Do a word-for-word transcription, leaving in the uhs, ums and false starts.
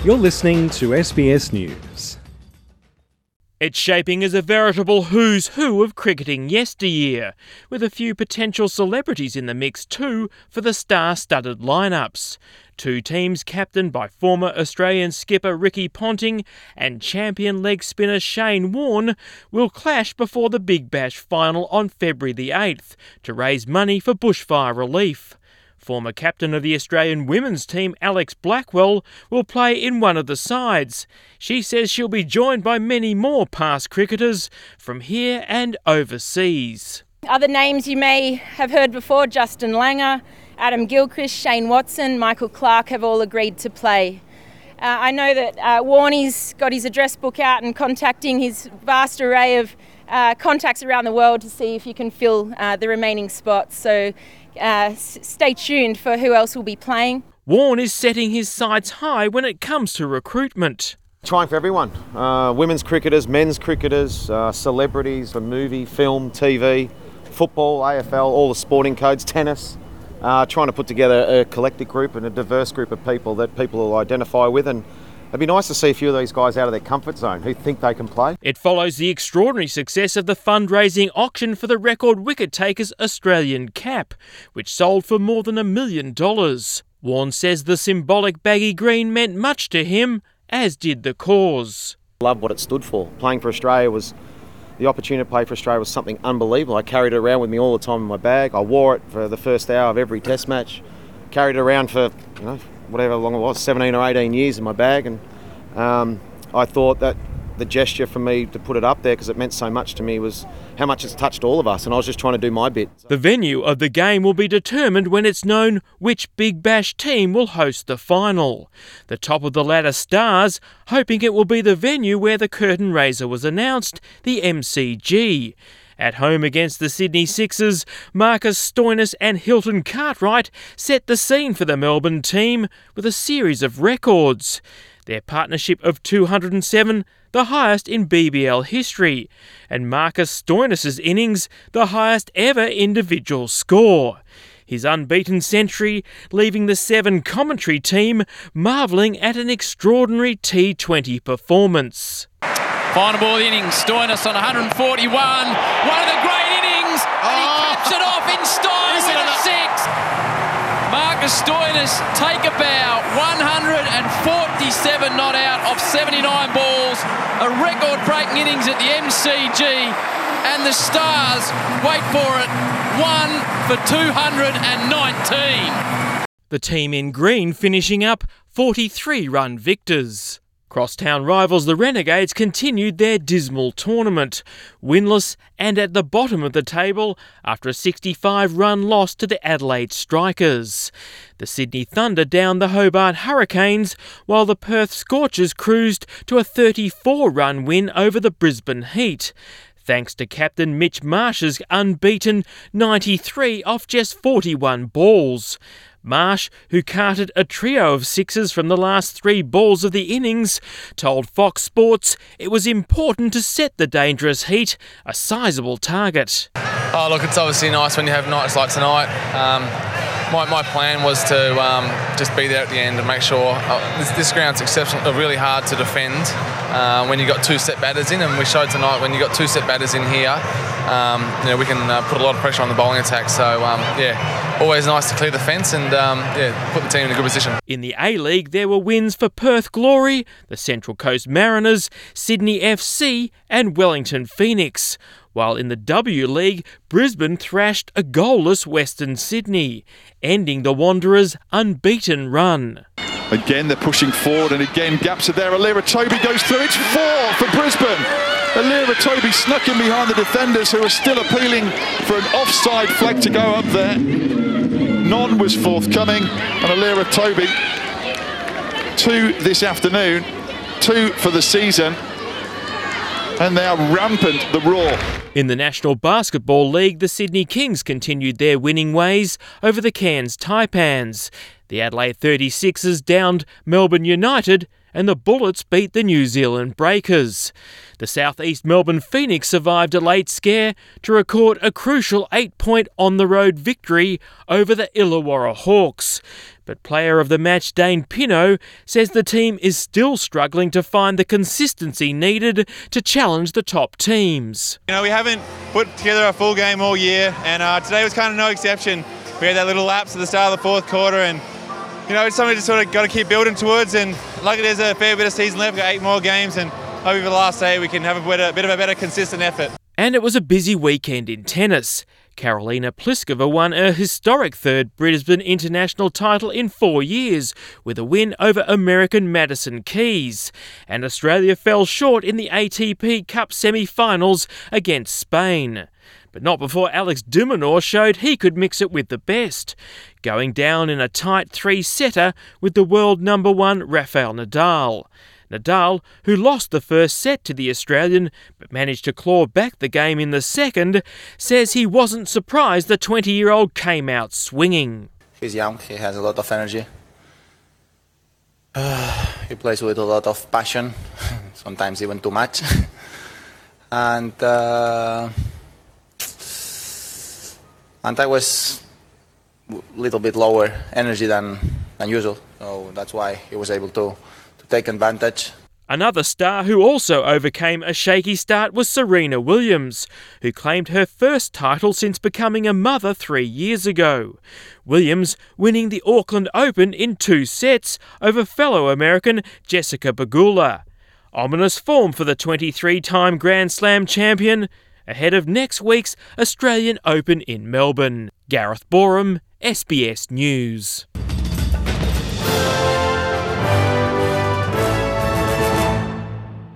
You're listening to S B S News. It's shaping as a veritable who's who of cricketing yesteryear, with a few potential celebrities in the mix too for the star-studded lineups. Two teams captained by former Australian skipper Ricky Ponting and champion leg spinner Shane Warne will clash before the Big Bash final on February the eighth to raise money for bushfire relief. Former captain of the Australian women's team Alex Blackwell will play in one of the sides. She says she'll be joined by many more past cricketers from here and overseas. Other names you may have heard before: Justin Langer, Adam Gilchrist, Shane Watson, Michael Clarke have all agreed to play. Uh, I know that uh, Warnie's got his address book out and contacting his vast array of uh, contacts around the world to see if you can fill uh, the remaining spots. So uh, s- stay tuned for who else will be playing. Warne is setting his sights high when it comes to recruitment. Trying for everyone. Uh, women's cricketers, men's cricketers, uh, celebrities for movie, film, T V, football, A F L, all the sporting codes, tennis. Uh, trying to put together a collective group and a diverse group of people that people will identify with, and it'd be nice to see a few of these guys out of their comfort zone who think they can play. It follows the extraordinary success of the fundraising auction for the record wicket-taker's Australian cap, which sold for more than a million dollars. Warne says the symbolic baggy green meant much to him, as did the cause. Loved what it stood for. Playing for Australia was The opportunity to play for Australia was something unbelievable. I carried it around with me all the time in my bag. I wore it for the first hour of every test match. Carried it around for, you know, whatever long it was, seventeen or eighteen years in my bag. And um, I thought that the gesture for me to put it up there, because it meant so much to me, was how much it's touched all of us, and I was just trying to do my bit. The venue of the game will be determined when it's known which Big Bash team will host the final. The top of the ladder Stars hoping it will be the venue where the curtain raiser was announced, the M C G. At home against the Sydney Sixers, Marcus Stoinis and Hilton Cartwright set the scene for the Melbourne team with a series of records. Their partnership of two hundred seven, the highest in B B L history, and Marcus Stoinis' innings, the highest ever individual score. His unbeaten century leaving the Seven commentary team marvelling at an extraordinary T twenty performance. Final ball of the innings, Stoinis on one hundred forty-one, one of the great innings, and he oh. caps it off in style with a six. Marcus Stoinis take a bow, one hundred forty-seven not out off seventy-nine balls, a record-breaking innings at the M C G, and the Stars, wait for it, one for two hundred nineteen. The team in green finishing up forty-three run victors. Crosstown rivals the Renegades continued their dismal tournament, winless and at the bottom of the table after a sixty-five run loss to the Adelaide Strikers. The Sydney Thunder downed the Hobart Hurricanes, while the Perth Scorchers cruised to a thirty-four run win over the Brisbane Heat, thanks to captain Mitch Marsh's unbeaten ninety-three off just forty-one balls. Marsh, who carted a trio of sixes from the last three balls of the innings, told Fox Sports it was important to set the dangerous Heat a sizable target. Oh, look, it's obviously nice when you have nights like tonight. Um, my, my plan was to um, just be there at the end and make sure uh, this, this ground's exceptional, really hard to defend uh, when you've got two set batters in, and we showed tonight when you've got two set batters in here, um, you know, we can uh, put a lot of pressure on the bowling attack. So, um, yeah, always nice to clear the fence and um, yeah, put the team in a good position. In the A-League, there were wins for Perth Glory, the Central Coast Mariners, Sydney F C and Wellington Phoenix. While in the W League, Brisbane thrashed a goalless Western Sydney, ending the Wanderers' unbeaten run. Again, they're pushing forward, and again, gaps are there. Alira Toby goes through. It's four for Brisbane. Alira Toby snuck in behind the defenders, who are still appealing for an offside flag to go up there. None was forthcoming, and Alira Toby, two this afternoon, two for the season, and they are rampant, the Roar. In the National Basketball League, the Sydney Kings continued their winning ways over the Cairns Taipans. The Adelaide thirty-sixers downed Melbourne United, and the Bullets beat the New Zealand Breakers. The South East Melbourne Phoenix survived a late scare to record a crucial eight-point on-the-road victory over the Illawarra Hawks. But player of the match Dane Pinot says the team is still struggling to find the consistency needed to challenge the top teams. You know, we haven't put together a full game all year, and uh, today was kind of no exception. We had that little lapse at the start of the fourth quarter, and you know, it's something we just sort of got to keep building towards. And luckily there's a fair bit of season left, we've got eight more games, and hopefully for the last eight we can have a bit, a bit of a better consistent effort. And it was a busy weekend in tennis. Karolina Pliskova won her historic third Brisbane International title in four years with a win over American Madison Keys. And Australia fell short in the A T P Cup semi-finals against Spain. But not before Alex de Minaur showed he could mix it with the best, going down in a tight three-setter with the world number one Rafael Nadal. Nadal, who lost the first set to the Australian but managed to claw back the game in the second, says he wasn't surprised the twenty-year-old came out swinging. He's young, he has a lot of energy. Uh, he plays with a lot of passion, sometimes even too much. and uh, and I was a little bit lower energy than, than usual, so that's why he was able to take advantage. Another star who also overcame a shaky start was Serena Williams, who claimed her first title since becoming a mother three years ago. Williams winning the Auckland Open in two sets over fellow American Jessica Pegula. Ominous form for the twenty-three-time Grand Slam champion, ahead of next week's Australian Open in Melbourne. Gareth Boreham, S B S News.